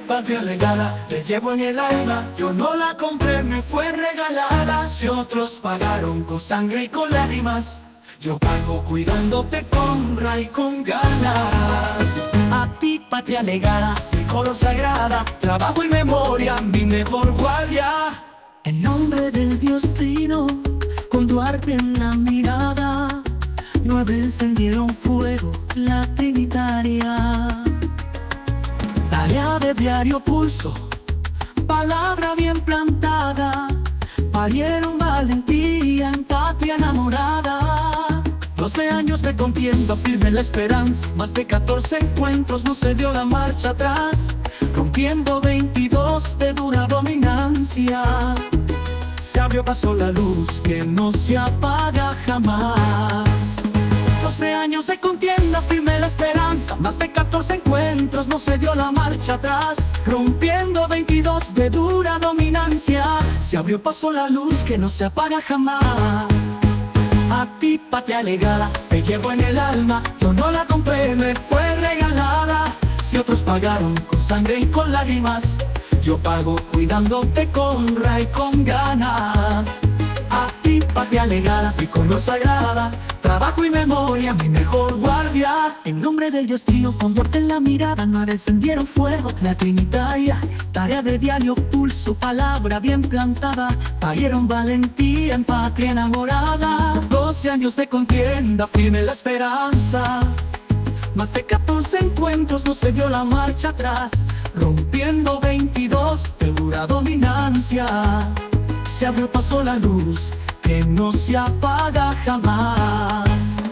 patria legada, te llevo en el alma. Yo no la compré, me fue regalada. Si otros pagaron con sangre y con lágrimas, yo pago cuidándote con honra y con ganas. A ti, patria legada, tricolor sagrada, trabajo y memoria, mi mejor guardia. En nombre del Dios Trino, con Duarte en la mirada, 9 encendieron fuego, la Trinitaria. Tarea de diario pulso, palabra bien plantada, parieron valentía en patria enamorada. 12 años de contienda, firme la esperanza, más de 14 encuentros, no se dio la marcha atrás, rompiendo 22 de dura dominancia. Se abrió paso la luz que no se apaga jamás. 12 años de contienda, firme la esperanza, más de 14 encuentros, no se dio la marcha atrás, rompiendo 22 de dura dominancia. Se abrió paso la luz que no se apaga jamás. A ti, patria legada, te llevo en el alma. Yo no la compré, me fue regalada. Si otros pagaron con sangre y con lágrimas, yo pago cuidándote con honra y con ganas. A ti, patria legada, tricolor sagrada, trabajo y memoria, mi mejor guardia. En nombre del Dios Trino, con Duarte en la mirada, 9 encendieron fuego, la Trinitaria. Tarea de diario pulso, palabra bien plantada, parieron valentía en patria enamorada. 12 años de contienda, firme la esperanza, más de 14 encuentros, no se dio la marcha atrás, rompiendo 22 de dura dominancia. Se abrió paso la luz que no se apaga jamás.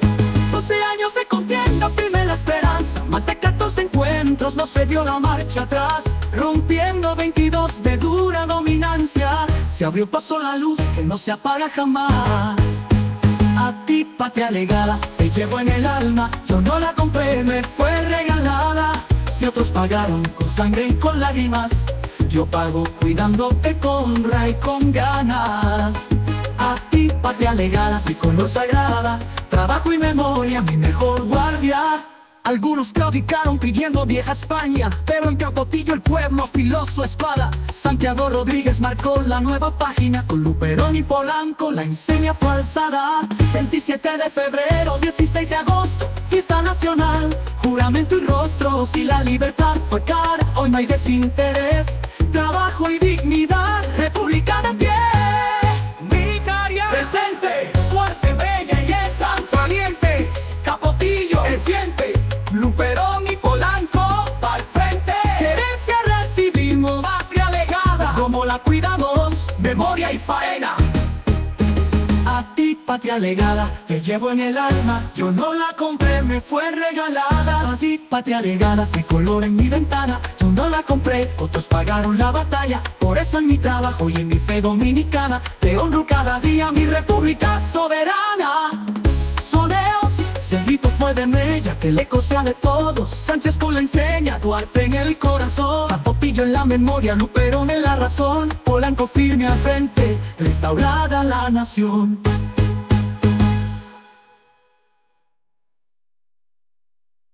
12 años de contienda, firme la esperanza, más de 14 encuentros, no se dio la marcha atrás, rompiendo 22 de dura dominancia. Se abrió paso la luz que no se apaga jamás. A ti, patria legada, te llevo en el alma. Yo no la compré, me fue regalada. Si otros pagaron con sangre y con lágrimas, yo pago cuidándote con honra y con ganas. A ti, patria legada, tricolor sagrada, trabajo y memoria, mi mejor guardia. Algunos claudicaron pidiendo vieja España, pero en Capotillo el pueblo afiló su espada. Santiago Rodríguez marcó la nueva página, con Luperón y Polanco la insignia fue alzada. 27 de febrero, 16 de agosto, fiesta nacional, juramento y rostros, y la libertad fue cara. Hoy no hay desinterés, trabajo y dignidad, república de pie. Militaria presente, fuerte, bella y esa, valiente. Capotillo el siente, Luperón y Polanco pa'l frente. Herencia recibimos, patria legada, como la cuidamos, memoria y faena. A ti, patria legada, te llevo en el alma. Yo no la compré, me fue regalada. A ti, patria legada, tricolor en mi ventana. Yo no la compré, otros pagaron la batalla. Por eso en mi trabajo y en mi fe dominicana, te honro cada día, mi república soberana. Soneos, si el grito fue de Mella, que el eco sea de todos. Sánchez con la enseña, Duarte en el corazón, Capotillo en la memoria, Luperón en la razón, Polanco firme al frente, restaurada la nación.